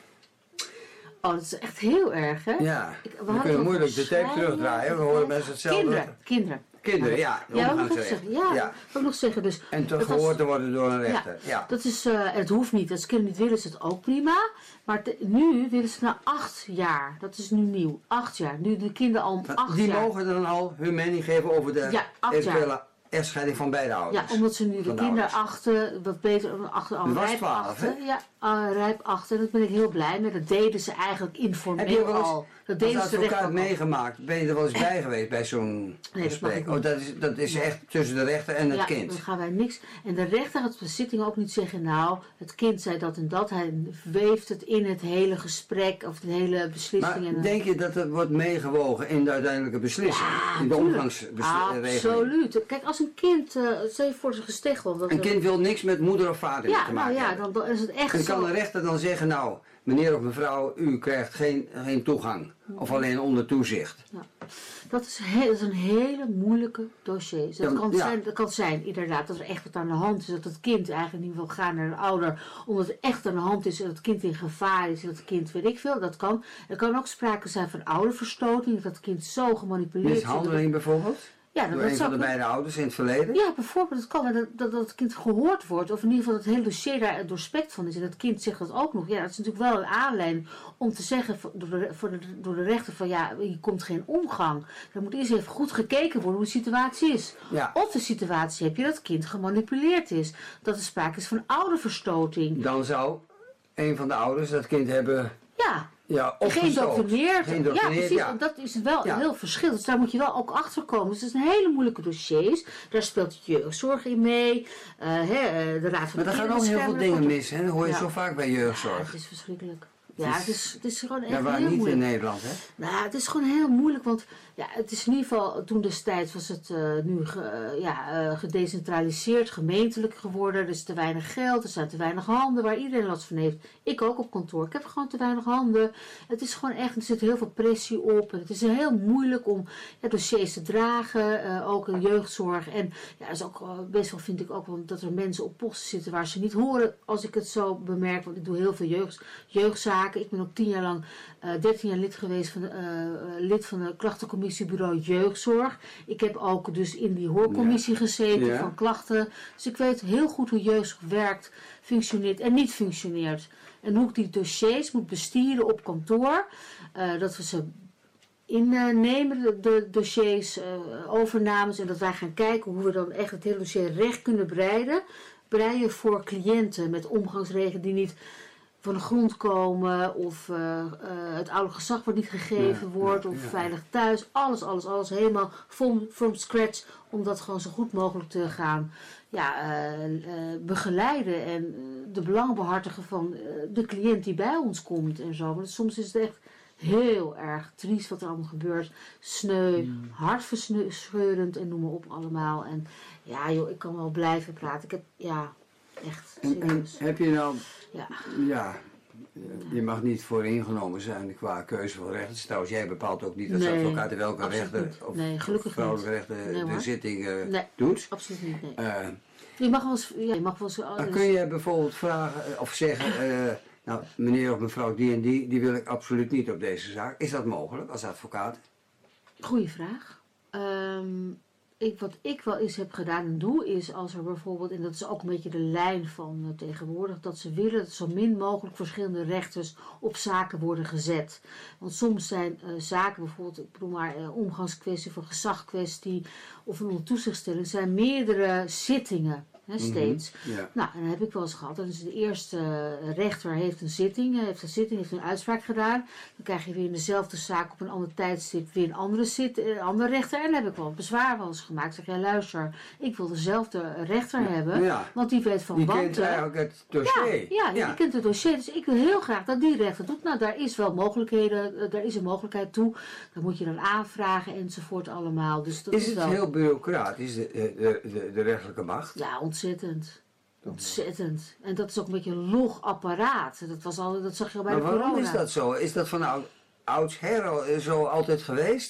Oh, dat is echt heel erg, hè? Ja, We we hadden kunnen het moeilijk over de tape scheiden. terugdraaien. We horen mensen hetzelfde. Kinderen. Kinderen, ja. Ja, wat moet ik nog omgangsrecht. zeggen? Ja, wat ik nog zeggen. Dus, En dat toch was- gehoord te worden door een rechter. Ja. Dat is, het hoeft niet. Als kinderen niet willen, is het ook prima. Maar nu willen ze na 8 jaar. Dat is nu nieuw. 8 jaar. Nu de kinderen al om 8 Die jaar. mogen dan al hun mening geven over de Ja, 8 eventuele echtscheiding van beide ouders. Ja, omdat ze nu de Van de kinderen ouders. achten, wat beter achter al U was rijp 12, achten. Ja, rijp achter. Daar ben ik heel blij mee. Dat deden ze eigenlijk Heb je informeel wel eens al. Dat als deden ze recht advocaat ook al. meegemaakt? Ben je er wel eens bij geweest bij zo'n Nee, dat mag gesprek? ik niet. Oh, dat is echt tussen de rechter en het Ja, kind. dan gaan wij niks. En de rechter gaat op de zitting ook niet zeggen, nou, het kind zei dat en dat. Hij weeft het in het hele gesprek of de hele beslissing. Maar en denk je dat het wordt meegewogen in de uiteindelijke beslissing? in de tuurlijk. omgangsregeling? Absoluut. Kijk, als een kind, stel je voor zijn gesteggel. Dat Een kind wil niks met moeder of vader ja, te nou maken ja, hebben. dan is het echt En kan zo. de rechter dan zeggen, nou, meneer of mevrouw, u krijgt geen toegang. Of alleen onder toezicht. Ja. Dat is een hele moeilijke dossier. Dus Ja, dat kan zijn, inderdaad, dat er echt wat aan de hand is. Dat het kind eigenlijk niet wil gaan naar de ouder. Omdat het echt aan de hand is en dat het kind in gevaar is. En dat het kind, weet ik veel, dat kan. Er kan ook sprake zijn van ouderverstoting. Dat het kind zo gemanipuleerd is. Mishandeling bijvoorbeeld? Ja, Door dat een zou van de beide ouders in het verleden? Ja, bijvoorbeeld, het kan wel dat het kind gehoord wordt, of in ieder geval dat het hele dossier daar doorspekt van is. En het kind zegt dat ook nog. Ja, dat is natuurlijk wel een aanleiding om te zeggen door de rechter van ja, hier komt geen omgang. Er moet eerst even goed gekeken worden hoe de situatie is. Ja. Of de situatie heb je dat het kind gemanipuleerd is. Dat er sprake is van ouderverstoting. Dan zou een van de ouders dat kind hebben Ja. Geen opgestookt. documenteerd. Geen Ja, documenteerd, precies. ja. En dat is wel Ja. een heel verschil. Dus daar moet je wel ook achter komen. Dus het is een hele moeilijke dossiers. Daar speelt jeugdzorg in mee. De Raad van Maar er gaan ook heel veel dingen mis, hè? Dat hoor je Ja. zo vaak bij Ja, jeugdzorg. het is verschrikkelijk. Ja, het is gewoon echt Ja, waar heel niet moeilijk. in Nederland, hè? Nou, het is gewoon heel moeilijk, want ja, het is in ieder geval, toen destijds was het nu gedecentraliseerd, gemeentelijk geworden. Er is te weinig geld, er zijn te weinig handen waar iedereen last van heeft. Ik ook op kantoor, ik heb gewoon te weinig handen. Het is gewoon echt, er zit heel veel pressie op. En het is heel moeilijk om dossiers te dragen, ook in jeugdzorg. En ja, is ook best wel, vind ik ook wel, dat er mensen op posten zitten waar ze niet horen, als ik het zo bemerk. Want ik doe heel veel jeugdzaken. Ik ben ook 10 jaar lang, 13 jaar lid geweest van lid van de klachtencommissie Jeugdzorg. Ik heb ook dus in die hoorcommissie gezeten Ja. van klachten. Dus ik weet heel goed hoe jeugdzorg werkt, functioneert en niet functioneert. En hoe ik die dossiers moet bestieren op kantoor. Dat we ze innemen, de dossiers, overnames. En dat wij gaan kijken hoe we dan echt het hele dossier recht kunnen breien voor cliënten met omgangsregelingen die niet van de grond komen of het oude gezag wordt niet gegeven wordt of veilig thuis. Alles helemaal from scratch om dat gewoon zo goed mogelijk te gaan begeleiden en de belangen behartigen van de cliënt die bij ons komt en zo. Want soms is het echt heel erg triest wat er allemaal gebeurt. Sneu, hartverscheurend en noem maar op allemaal. En ja joh, ik kan wel blijven praten. Ik heb, echt En serieus. heb je nou... Ja. Ja, je mag niet vooringenomen zijn qua keuze van rechters. Trouwens, jij bepaalt ook niet als Nee, advocaat in welke absoluut rechter niet. of, Nee, gelukkig of vrouwelijke niet. rechter Nee, de hoor. zitting Nee. doet. Absoluut niet, nee. Eh, Je mag wel eens... maar kun je bijvoorbeeld vragen of zeggen, nou meneer of mevrouw die en die wil ik absoluut niet op deze zaak. Is dat mogelijk als advocaat? Goeie vraag. Wat ik wel eens heb gedaan en doe is als er bijvoorbeeld, en dat is ook een beetje de lijn van tegenwoordig, dat ze willen dat zo min mogelijk verschillende rechters op zaken worden gezet. Want soms zijn zaken bijvoorbeeld, ik bedoel maar omgangskwestie of een gezagkwestie of een ondertoezichtstelling, zijn meerdere zittingen. hè, steeds. Ja. Nou, en dat heb ik wel eens gehad. Dus de eerste rechter heeft een zitting, heeft een uitspraak gedaan. Dan krijg je weer in dezelfde zaak op een ander tijdstip weer een andere rechter. En dan heb ik wel bezwaar wel eens gemaakt. Ik zeg, ja luister, ik wil dezelfde rechter hebben, want die weet van die wanten. kent eigenlijk het dossier. Ja, die kent het dossier. Dus ik wil heel graag dat die rechter doet. Nou, daar is wel mogelijkheden, daar is een mogelijkheid toe. Dan moet je dan aanvragen enzovoort allemaal. Dus dat Is het wel heel bureaucratisch, de rechterlijke macht? Ja, ontzettend. Ontzettend. En dat is ook een beetje een log apparaat. Dat zag je al bij Maar de waarom corona. is dat zo? Is dat van oudsher zo altijd geweest?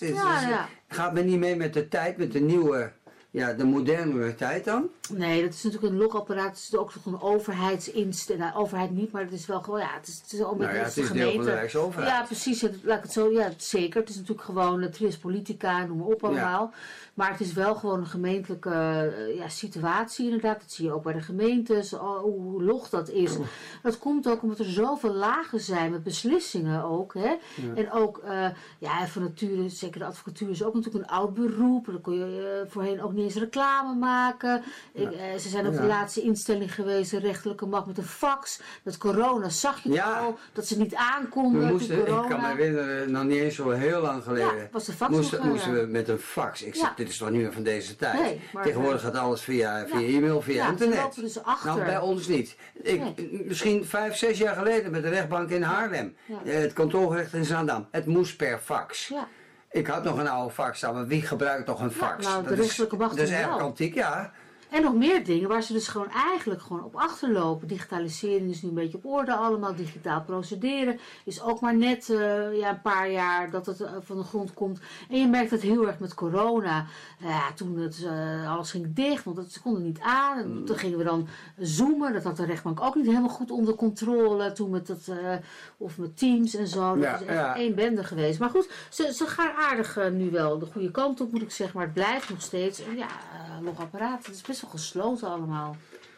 Gaat men niet mee met de tijd, met de nieuwe, de modernere tijd dan? Nee, dat is natuurlijk een logapparaat. Het is ook nog een overheidsinstelling. Nou, overheid niet, maar het is wel gewoon, het is al met het de is gemeente. deel van de Rijksoverheid. Ja, precies. Laat ik het zo, zeker. Het is natuurlijk gewoon trias politica, noem maar op allemaal. Ja. Maar het is wel gewoon een gemeentelijke situatie inderdaad. Dat zie je ook bij de gemeentes, hoe log dat is. Dat komt ook omdat er zoveel lagen zijn met beslissingen ook. Hè? Ja. En ook, van nature, zeker de advocatuur is ook natuurlijk een oud beroep. Daar kon je voorheen ook niet eens reclame maken. Ze zijn ook de laatste instelling geweest, de rechterlijke macht met een fax. Met corona zag je het al, dat ze niet aankonden. Ik kan me herinneren, nog niet eens zo heel lang geleden. Ja, was de fax moesten we met een fax. Ik zeg, dit is toch niet meer van deze tijd. Nee, maar tegenwoordig gaat alles via e-mail, via internet. Dus achter. Nou, bij ons niet. Misschien 5-6 jaar geleden met de rechtbank in Haarlem. Het kantoorgerecht in Zaandam. Het moest per fax. Ja. Ik had nog een oude fax staan, maar wie gebruikt nog een fax? Nou, de rechterlijke macht dat is eigenlijk antiek, En nog meer dingen waar ze dus eigenlijk op achterlopen. Digitalisering is nu een beetje op orde allemaal. Digitaal procederen is ook maar net een paar jaar dat het van de grond komt. En je merkt het heel erg met corona. Toen alles ging dicht, want ze konden niet aan. En toen gingen we dan zoomen. Dat had de rechtbank ook niet helemaal goed onder controle. Toen met of met Teams en zo. Dat is echt één bende geweest. Maar goed, ze gaan aardig nu wel de goede kant op, moet ik zeggen. Maar het blijft nog steeds logapparaat. Het is best wel gesloten allemaal.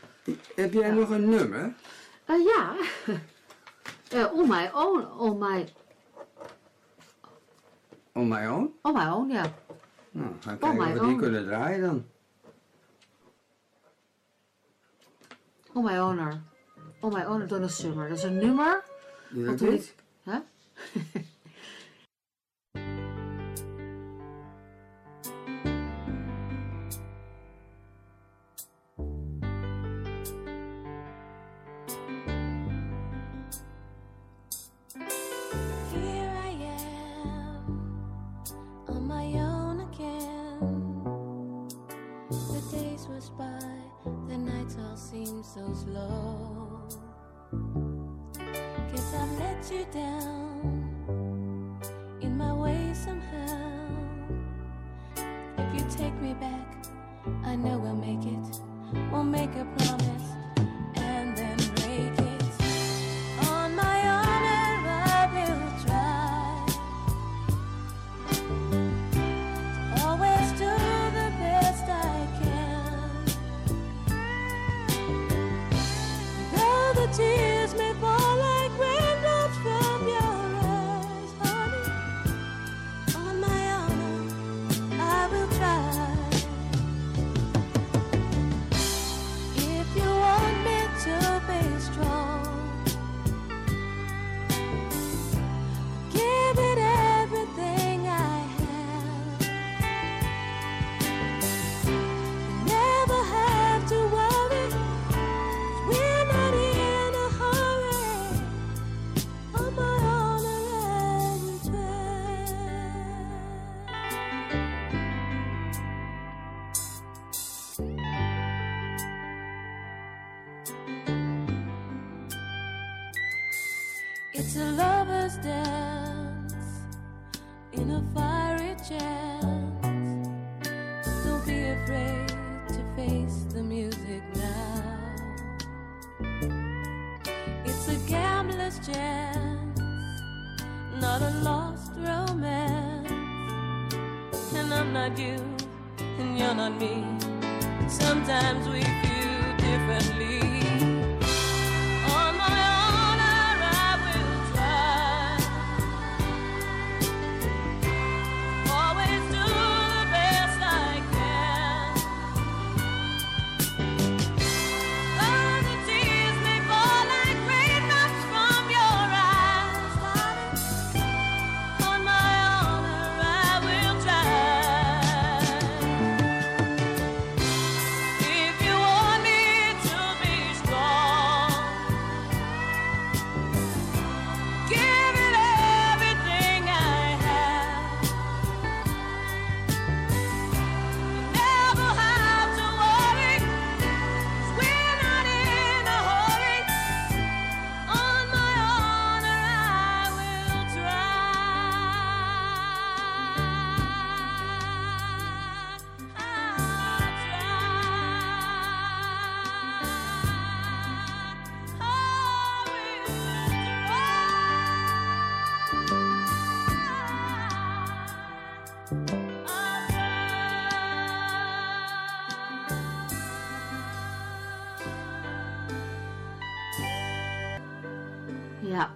Heb jij nog een nummer? On My Own. On My Own? On My Own, ja. Nou, gaan kijken of we die kunnen draaien dan. On My Owner. On My Owner, Donna Summer. Dat is een nummer. Dat niet? Huh? So slow, 'cause I've let you down in my way somehow. If you take me back, I know we'll make it. We'll make a promise and then break it. On my honor, I will try. Always do the best I can. The tears may fall like raindrops from your eyes, honey. On my honor, I will try. If you want me to be strong, give it everything I have. You never have to worry, 'cause we're not in a hurry. On my honor, I will try. It's a lover's dance in a fiery chance. Don't be afraid to face the music now. It's a gambler's chance, not a lost romance. And I'm not you, and you're not me. Sometimes we feel differently. On my honor, I will try. Always do the best I can.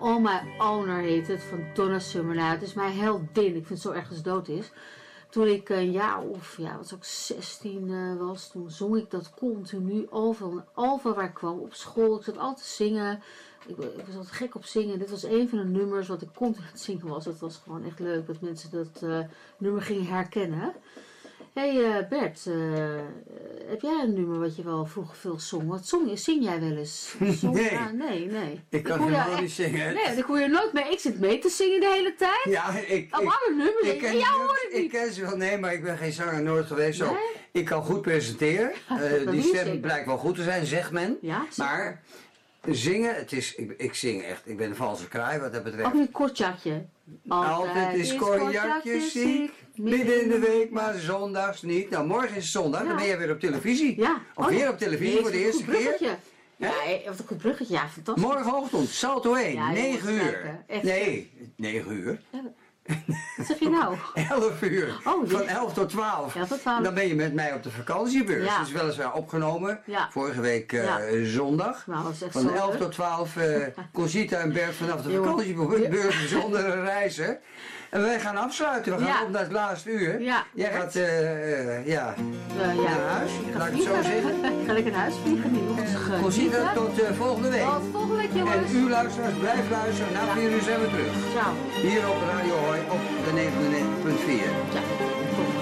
Oh My Owner heet het, van Donna Summer. Nou, het is mijn heldin. Ik vind het zo erg dat ze dood is. Toen ik een jaar of, was ook 16 was, toen zong ik dat continu overal waar ik kwam. Op school, ik zat altijd te zingen. Ik was altijd gek op zingen. Dit was een van de nummers wat ik continu aan het zingen was. Het was gewoon echt leuk dat mensen dat nummer gingen herkennen. Hey Bert, heb jij een nummer wat je wel vroeger veel zong? Wat zing jij wel eens? Nee. Nee. Ik kan helemaal niet zingen. Nee, dat hoor je nooit mee. Ik zit mee te zingen de hele tijd. Ja, Alle nummers. ik ken jou hoor ik niet. Ik ken ze wel, nee, maar ik ben geen zanger, nooit geweest. Zo. Nee? Ik kan goed presenteren. Die stem blijkt wel goed te zijn, zegt men. Ja, maar zingen, ik zing echt. Ik ben een valse kraai wat dat betreft. Ook niet Kortjakje. Altijd is Kortjakje ziek. Midden in de week, maar zondags niet. Nou, morgen is zondag, dan ben je weer op televisie. Ja. Of weer op televisie voor de eerste keer. Ja, wat een goed bruggetje. Ja, fantastisch. Morgenochtend, Salto 1, Ja, 9 uur. kijken. Echt. Nee, 9 uur. Wat zeg je nou? 11 uur. Oh, van 11 tot 12. 11 tot 12. Dan ben je met mij op de vakantiebeurs. Ja. Dat is weliswaar opgenomen. Ja. Vorige week Ja. zondag. Nou, dat is echt Van zo 11 leuk. tot 12 Conchita en Bert vanaf de Jongen. vakantiebeurs bijzondere reizen. En wij gaan afsluiten. We gaan Ja. op naar het laatste uur. Ja. Jij gaat naar huis. Ik ga Laat ik het zo vliegen. zeggen. Ik ga lekker naar huis vliegen. Die nog Conchita, tot volgende week. Tot volgende week, jongens. En u luisteraars, blijf luisteren. Na 4 uur zijn we terug. Ciao. Hier op Radio Hoi op de 99.4. Ciao.